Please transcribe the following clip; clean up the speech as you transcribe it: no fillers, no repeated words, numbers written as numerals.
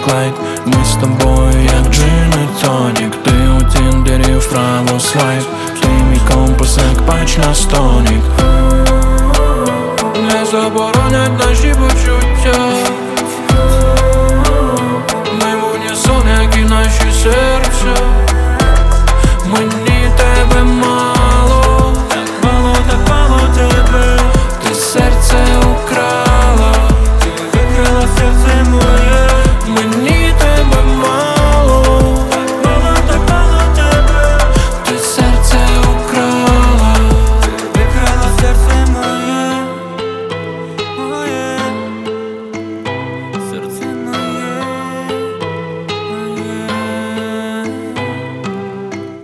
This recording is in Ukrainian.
лайт. Ми з тобою як джин і тонік. Ти у тіндері вправо слайд. Ти мій компас як патч на стонік. Не заборонять наші почуття. Ми в унісон, як і наші серця. Ми